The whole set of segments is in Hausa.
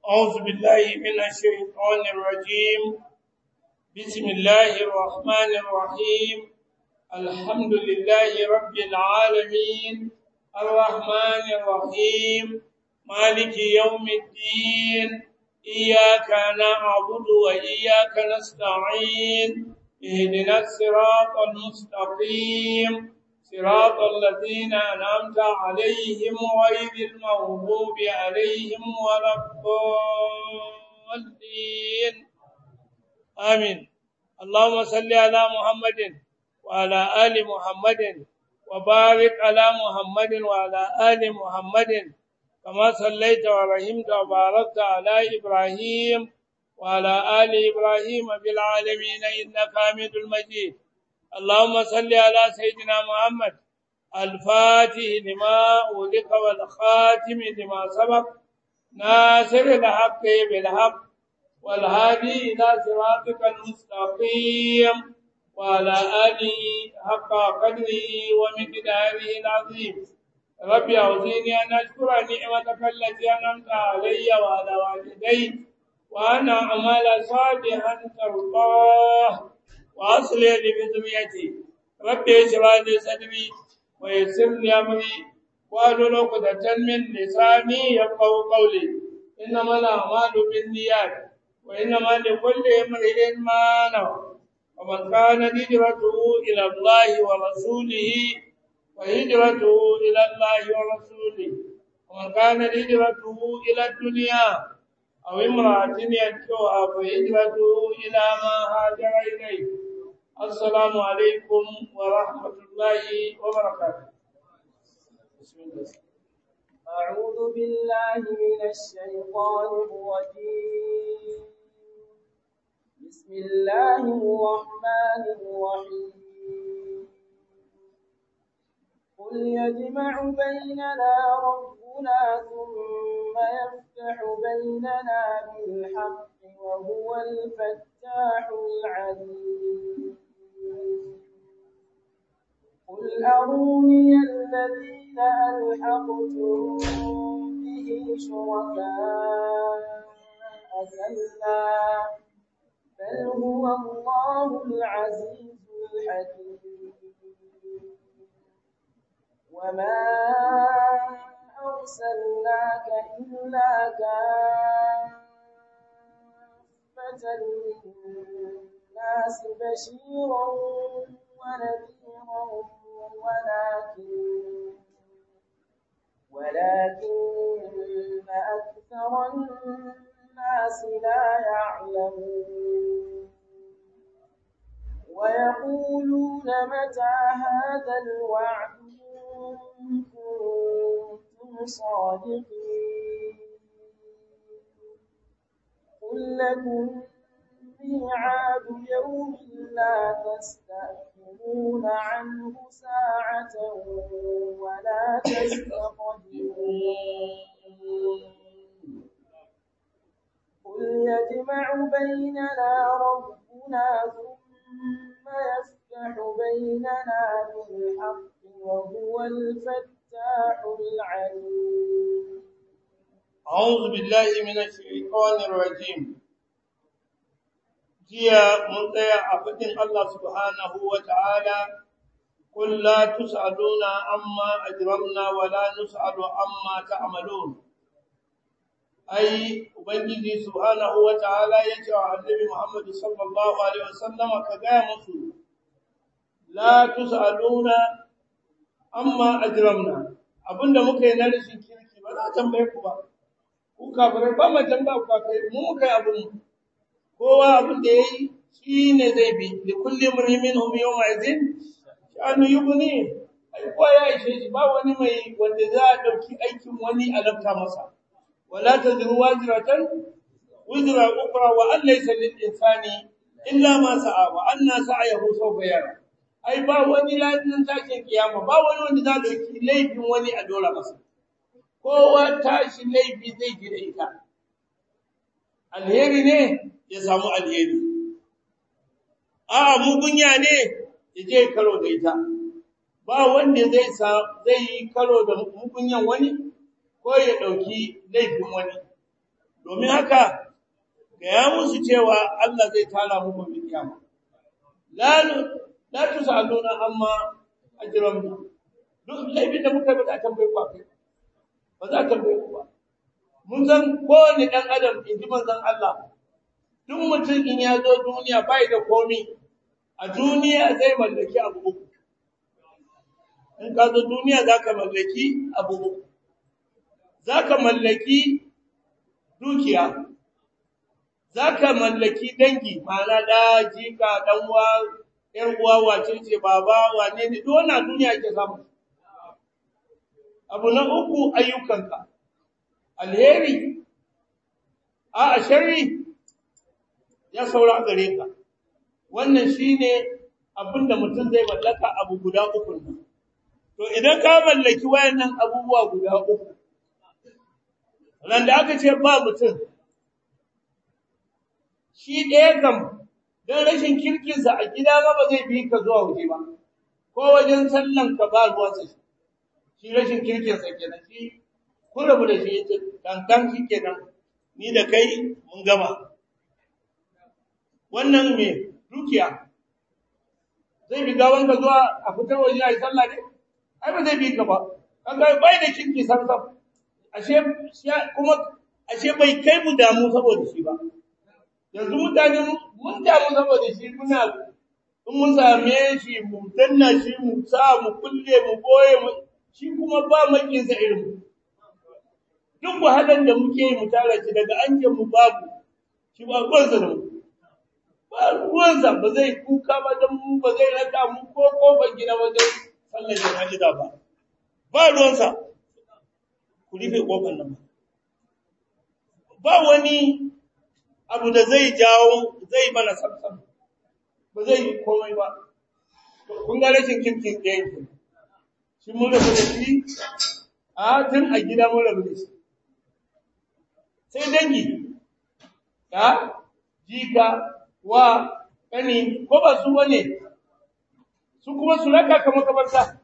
أعوذ بالله من الشيطان الرجيم بسم الله الرحمن الرحيم الحمد لله رب العالمين الرحمن الرحيم مالك يوم الدين إياك نعبد وإياك نستعين اهدنا الصراط المستقيم صراط الذين أنعمت عليهم غير المغضوب عليهم ولا الضالين آمين اللهم صل على محمد وعلى آل محمد وبارك على محمد وعلى آل محمد كما صليت ورحمت وباركت على إبراهيم وعلى آل إبراهيم في العالمين إنك حميد مجيد اللهم صل على سيدنا محمد الفاتح لما أغلق والخاتم لما سبق ناصر الحق بالحق والهادي إلى صراطك المستقيم وعلى آله حق قدره ومقداره العظيم ربي أوزعني أن أشكر نعمتك التي أنعمت علي وعلى والدي وأن أعمل صالحا ترضاه وأصلح لي بذريتي ربي اشرح لي صدري ويسر لي أمري واحلل عقدة من لساني يفقهوا قولي إنما الأعمال بالنيات وإنما لكل امرئ ما نوى ومن كان هجرته إلى الله ورسوله وهجرته إلى الله ورسوله ومن كان هجرته إلى الدنيا أو امرأة ينكحها فهجرته إلى ما هاجر إليه السلام عليكم ورحمة الله وبركاته بسم الله أعوذ بالله من الشيطان الرجيم بسم الله الرحمن الرحيم قل يجمع بيننا ربنا ثم يفتح بيننا بالحق وهو الفتاح العليم قل أروني الذين ألحقتم به شركاء كلا بل هو الله العزيز الحكيم وما أرسلناك إلا كافة للناس بشيرا ونذيرا ولكن أكثر الناس لا يعلمون ويقولون متى هذا الوعد إن كنتم صادقين قل لكم ميعاد يوم لا تستأخرون عنه ساعة ولا تستقدمون قل يجمع بيننا ربنا ثم يفتح بيننا بالحق وهو الفتاح العليم أعوذ بالله من الشيطان الرجيم jiya mun tsaya a faɗin Allah subhanahu wa ta'ala, قل لا تسألون عما أجرمنا ولا نسأل عما تعملون. أي Ubangiji subhanahu wa ta'ala ya ce wa Annabi Muhammad sallallahu alaihi wasallam ka gaya musu, la tus'aluna amma ajramna, abinda muka yi na rashin kirki ba za a tambaye ku ba, ku kafirai ba mu tambaya ku kafirai, mu muka yi abin mu. kowa abin da ya yi shi ne zai bi da kulle murhimin hum yau ma'azin sha'anu yi guni kowa ya ishe shi ba wani mai wanda za a ɗauki aikin wani a lafta masa wala ta zuru wajiratan wuzura ukra wa an laysa lil insani illa ma sa'a wa anna sa'ayahu sawfa yara ai ba wani lafiyan tashin kiyama ba wani wanda za a ɗauki laifin wani a dora masa kowa tashi laifi zai gida ita alheri ne ya samu alheri a mugunya ne ya je karo da ita ba wanda zai yi karo da mugunyan wani ko ya dauki laifin wani domin haka gaya musu cewa Allah zai tara mu gobe kiyama la tusaluna amma ajramna duk laifin da muka yi ba za a tambaye ku akai ba za a tambaye ku ba mun san kowane dan adam in ji manzon Allah duk mutum in ya zo duniya bai da komi a duniya zai mallaki abu uku in ka zo duniya za ka mallaki abu uku za ka mallaki dukiya za ka mallaki dangi ma'ana da jika dan uwa ƴan uwa wace ce baba wane ne duk wannan duniya ke samu abu na uku ayyukanka alheri a sharri ya saura gare ka wannan shine abinda mutum zai mallaka abu guda uku ne to idan ka mallaki wayannan abubuwa guda uku ran da aka ce ba mutum shi ɗaya kam don rashin kirkinsa a gida ba zai bi ka zuwa waje ba ko wajen sallan ka ba ruwansa shi rashin kirkinsa kenan shi kun rabu da shi yace kankan shi kenan ni da kai mun gama wannan me dukiya zai bi gawan ka zuwa a fitar waje ai sallah ne ai ba zai bi ka ba kaga bai da kirki sam ashe bai kai mu damu saboda shi ba yanzu mutane mun damu saboda shi muna in mun same shi mu danna shi mu sa mu kulle mu boye mu shi kuma ba makinsa irin duk wahalar da muke yi mu tara shi daga an mu babu shi ba ruwansa da mu ba ruwansa ba zai kuka ba dan mu ba zai raka mu ko kofar gida wajen sallar jana'iza ba ruwansa ku rufe kofar nan ba wani abu da zai jawo zai mana sabsab ba zai yi komai ba kun ga rashin kirkin ɗaya ke shi mun rabu da shi a tun a gida mun rabu da shi sai dangi ya jika wa ƙani ko ba su wane su kuma su raka ka makabarta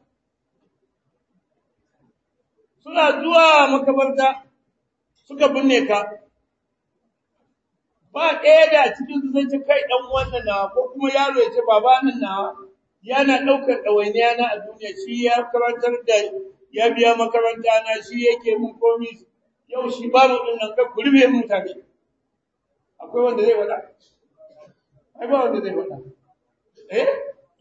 suna zuwa makabarta suka binne ka ba ɗaya da cikin su zai ce kai ɗan wannan nawa ko kuma yaro ya ce baba nan nawa yana ɗaukar ɗawainiya na a duniya shi ya karantar da ya biya makaranta na shi yake mun komi yau shi babu ɗin nan kai ku rufe mun tare akwai wanda zai wada ai ba wanda zai wada to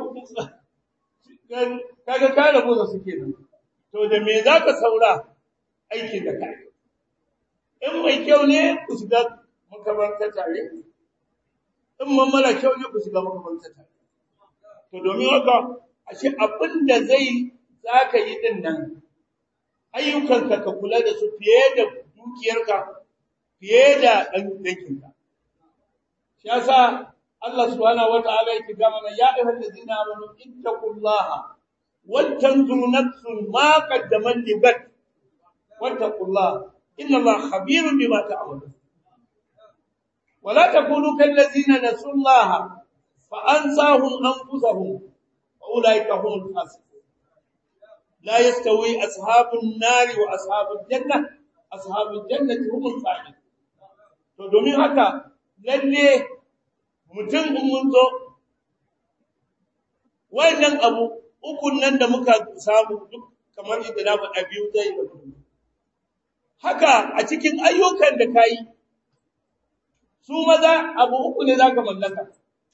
kaga ka rabu da suke nan to da me za ka saura aikin da kai in mai kyau ne ku shiga makabarta tare in mara kyau ne ku shiga makabarta tare to domin haka ashe abin da zaka yi din nan ayyukanka ka kula da su fiye da dukiyarka fiye da danginka shi yasa Allah subhanahu wataala yake ga mana ya ayyuhal ladina amanu ittaqullaha wal tanzur nafsun ma qaddamat libat wattaqullaha inna Allaha khabirun bima ta'malun ولا تكونوا كالذين نسوا الله فأنساهم أنفسهم وأولئك هم الفاسقون لا يستوي أصحاب النار وأصحاب الجنة أصحاب الجنة هم الفائزون to domin haka lalle mutum in mun zo wannan abu ukun nan da muka samu duk kamar yadda na faɗa biyu zai da haka a cikin ayyukan da kai su maza abu uku ne za ka mallaka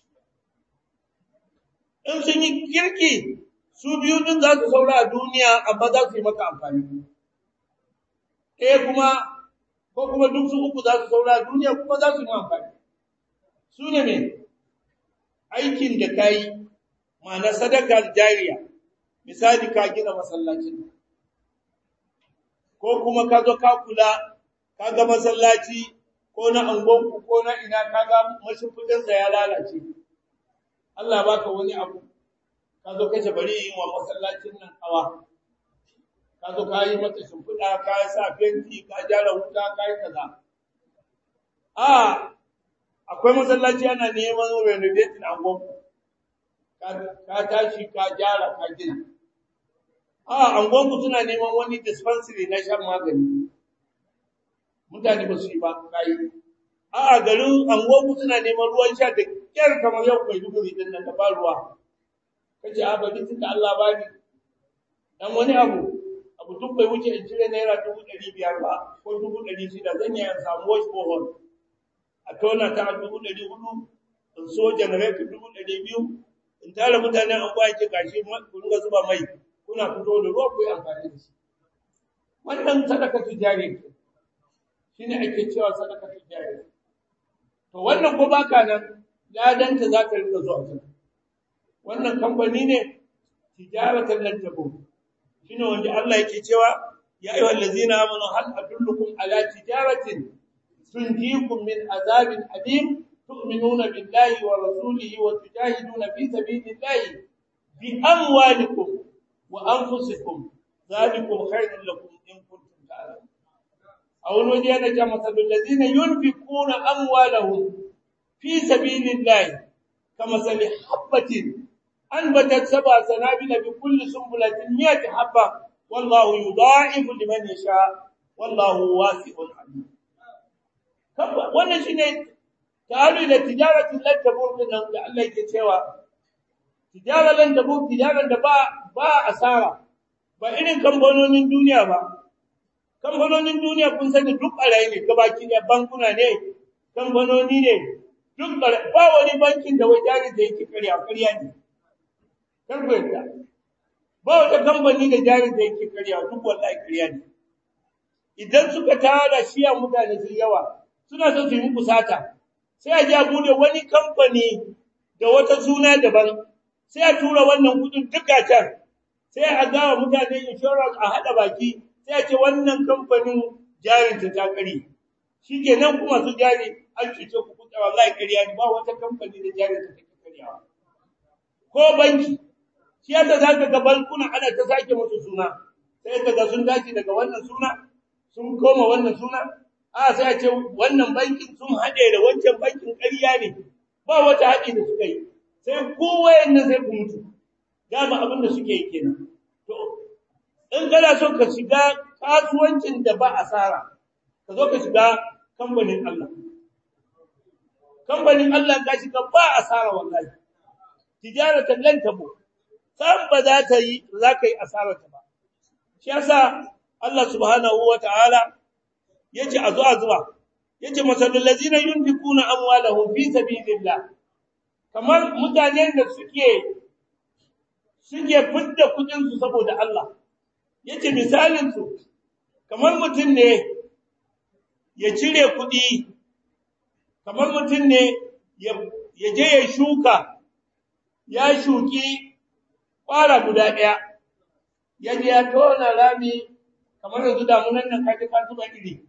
in sun yi kirki su biyu din za su saura a duniya amma za su yi maka amfani kuma ko kuma duk su uku za su saura a duniya kuma za su yi amfani su ne me aikin da ka yi ma'ana sadaka jariya misali ka gina masallacin ko kuma ka zo ka kula ka ga masallaci ko na angonku ko na ina kaga mashimfidinsa ya lalace Allah baka wani abu ka zo kace bari yin wa masallacin nan kawa ka zo ka yi mata shimfida ka sa fenti ka jara wuta ka yi kaza akwai masallaci ana neman renovating angonku ka tashi ka jara ka gina angonku suna neman wani dispensary na shan magani mutane ba su yi ba kai a garin angogu suna neman ruwan sha da kyar kamar yau mai duguri din nan da ba ruwa kace a bari tunda Allah ba ni dan wani abu duk bai wuce in cire naira 500 ba ko 600 zan yi samu wash bohol a tona ta 400 in so generator 200 in tare mutane an kwace gashi ku ringa zuba mai kuna fito da ruwa ku yi amfani da shi wannan sadaka tijari shine ake cewa sadaka tijari to wannan ko baka nan ladan ta za ka ringa zuwa can wannan kamfani ne tijaratan lan tabu shine wanda Allah yake cewa ya ayyuhal ladzina amanu hal adullukum ala tijaratin tunjikum min azabin alim tu'minuna billahi wa rasulihi wa tujahiduna fi sabilillahi bi amwalikum wa anfusikum dhalikum khairul lakum in kuntum ta'lamun aw wajana jamatul ladzina yunfiquna amwalahum fi sabilillahi kamathali habatin anbatat sab'a sanabila bi kulli sunbulatin 100 habba wallahu yudha'ifu liman yasha wallahu wasi'un alim wannan shine ta'alu ila tijaratin lan tabur din da Allah yake cewa tijara lan tabur tijaran da ba asara ba irin kamfanonin duniya ba kamfanonin duniya kun sani duk barayi ne gabaki da bankuna ne kamfanoni ne duk ba wani bankin da wai jari da yake ƙarya ne karbayta ba wata kamfani da jari da yake ƙarya duk wallahi ƙarya ne idan suka tara shiya mutane su yawa suna so su yi muku sata sai a ja bude wani kamfani da wata suna daban sai a tura wannan kudin duka can sai a ga mutane insurance a hada baki sai a ce wannan kamfanin jarin ta kare shikenan kuma su jari an cuce ku kuɗa wallahi kariya ne ba wata kamfani da jarin ta take kariyawa ko banki shi yadda zaka ga bankuna ana ta sake musu suna sai kaga sun dace daga wannan suna sun koma wannan suna sai a ce wannan bankin sun haɗe da wancan bankin ƙarya ne ba wata haɗi da suka yi sai kowayennan sai ku mutu dama abin da suke yi kenan to in kana so ka shiga kasuwancin da ba asara ka zo ka shiga kamfanin Allah ka shiga ba asara wallahi tijaratan lan tabu san ba za ka yi asara ta ba shi yasa Allah subhanahu wataala yace a zuwa yace masalul ladina yunfikuna amwalahum fi sabilillah kamar mutanen da suke fidda kudin su saboda Allah yace misalin su kamar mutun ne ya cire kudi kamar mutun ne ya je ya shuka ya shuki kwara guda daya yaje ya tona rami kamar yanzu damunan nan kaje ka zuba iri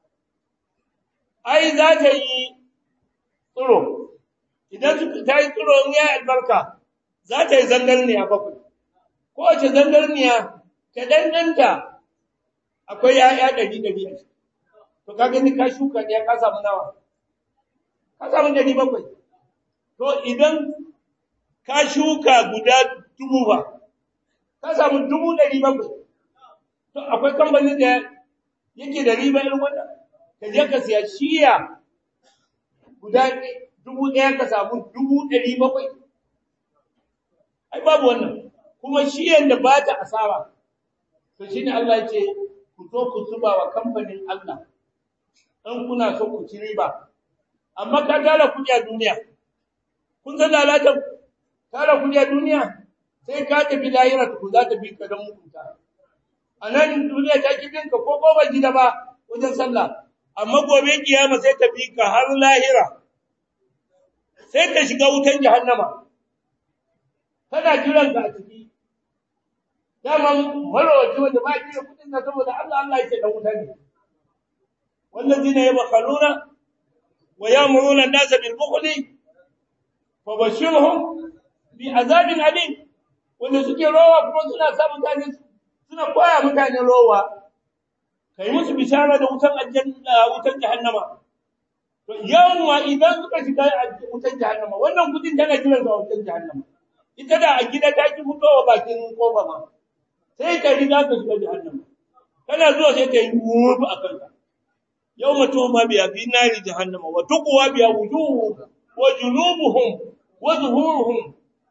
ai za ta yi tsiro idan ta yi tsiro in ya albarka za ta yi zangarniya bakwai kowace zangarniya ta danganta akwai ya'ya 100 to ka gani ka shuka ne ka samu nawa ka samu 700 to idan ka shuka guda 1000 ba ka samu 700 to akwai kamfanin da yake da riba irin wannan ka je ka siya shiya guda 1000 ka samu 700 ai babu wannan kuma shiyan da ba ta asara to shine Allah ya ce ku zo ku zuba wa kamfanin Allah dan kuna so ku ci riba amma ka tara kudi a duniya kun san lalata tara kudi a duniya sai ka tafi lahira ku za ta bi ka dan mutunta anan duniya ta kibinka ko ba gida ba wajen sallah amma gobe kiyama sai ta bi ka har lahira sai ka shiga wutan jahannama kana jiran ka a ciki dama marwaci wanda ba kira kudin na saboda Allah yake dan wuta ne wallazina yabkhaluna wa ya'muruna an-nasa bil bukhli fabashshirhum bi azabin alim wanda suke rowa kuma suna sa mutane suna koya mutane rowa kai musu bishara da wutan aljanna wutan jahannama to yawa idan suka shiga wutan jahannama wannan kudin tana jiran su a wutan jahannama ita da a gida ta ki fitowa bakin kofa ma sai ka riga ka shiga jahannama kana zuwa sai ta yi wubu a kanka yawma tuhma biha fi nari jahannama wa tuqwa biha wujuhuhum wa junubuhum wa zuhuruhum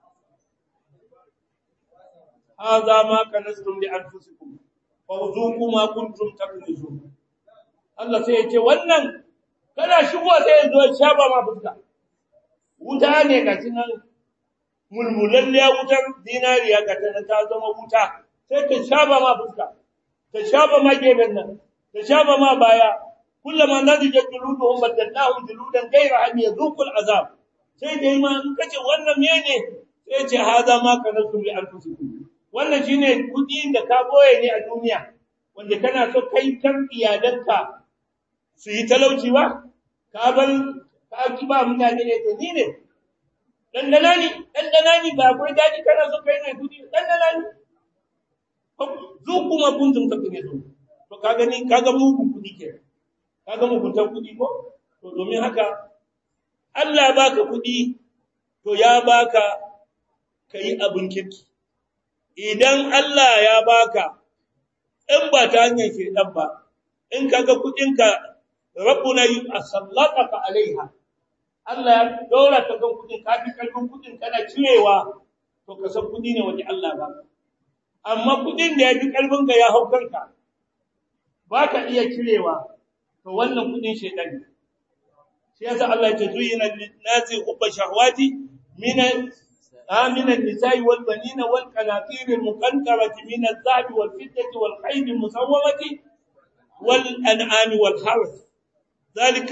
hadha ma kanastum li anfusikum fa dhuqu ma kuntum taknizun. Allah sai ya ce wannan kana shigowa sai ya zo ya shaba ma fuska. Wuta ne ga cinan mulmulalliya wutar dinariya ga ta zama wuta sai ta shaba ma fuska, ta shaba ma gefen nan, ta shaba ma baya. Kullama nadijat juluduhum badalnahum juludan ghayra an yadhuqul azab. Sai dai ma in kace wannan mene sai ce hada ma kanastum li anfusikum. Wannan shine kudi da ka boye ne a duniya wanda kana so kai kan iyadanka su yi talauci ba, ka bar ka ba mutane ne to ni ne dandana ni ba akwai daɗi kana so kai mai kudi dandana ni zuku ma kuntum taknizun. To ka gani kaga mugun kudi ke, kaga muguntar kudi ko to domin haka Allah baka kudi to ya baka kai abin kirki. Idan Allah ya baka in ba ta hanyar shedan ba, in kaga kudinka rabbuna yusallataka alaiha, Allah ya dora ta kan kudin, ka fi karfin kudin kana cirewa to ka san kudi ne wanda Allah ba. Amma kudin da ya fi karfin ka ya hau kanka ba ka iya cirewa to wannan kudin shedan ne. Shi yasa Allah ya ce zuyina lin-nasi hubbu shahawati min النساء والبنين والقناطير المقنطرة من الذهب والفضة والخيل المسومة والأنعام والحرث ذلك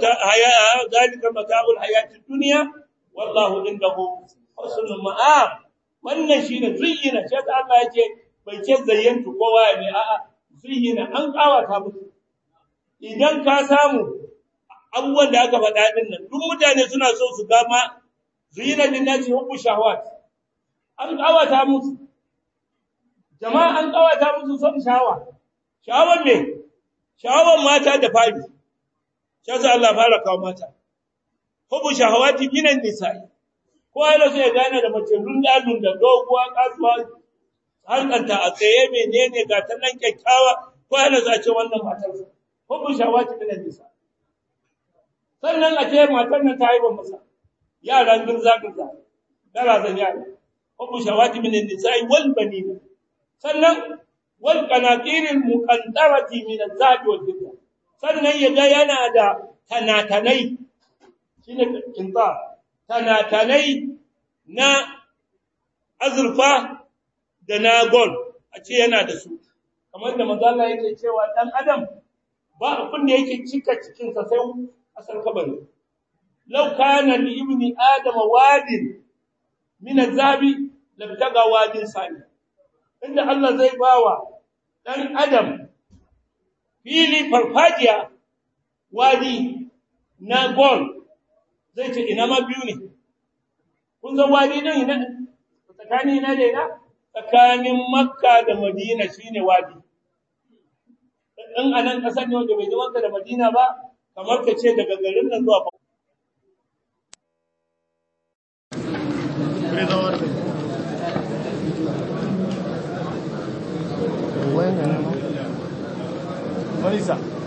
متاع الحياة الدنيا والله عنده حسن المآب. wannan shine zuyyina, sai Allah yake bai ce zayyantu kowa ne, a'a zuyyina an kawata musu. Idan ka samu abubuwan da aka faɗa din nan duk mutane suna so su ga ma zuyyina linnasi hubbu shahawat, an kawata musu jama'a, an kawata musu son shawar me? Shawar mata da fari. Sai Allah fara kawo mata hubbu shahawati minan nisa'i. Ko ai sai gane da mace rundadun da doguwa kasuwa hankanta a tsaye menene ga ta nan kyakkyawa, ko ai sai ce wannan matar hubbu shahawati minan nisa'i. Sannan a ce matar nan ta haifa masa yaran gurza dara zan yara hubbu shahawati minan nisa'i wal banin. Sannan wal qanatiril muqantarati min az-zahabi wal fidda. Sannan yaga yana da tanatanai, shine kinta, tanatanai na azurfa da na gold, a ce yana da su. Kamar da manzo Allah yake cewa dan adam ba abin da yake cika cikin sa sai asal kabari. Law kana li ibni adam wadin min az-zahabi labtaga wadin sani. Inda Allah zai bawa dan adam fili farfajiya wadi na gold, zai ce ina ma biyu ne. Kun san wadi din ina tsakanin ina da ina? Tsakanin Makka da Madina shine wadi. In anan kasar ne wanda bai ji Makka da Madina ba, kamar ka ce daga garin nan zuwa Marisa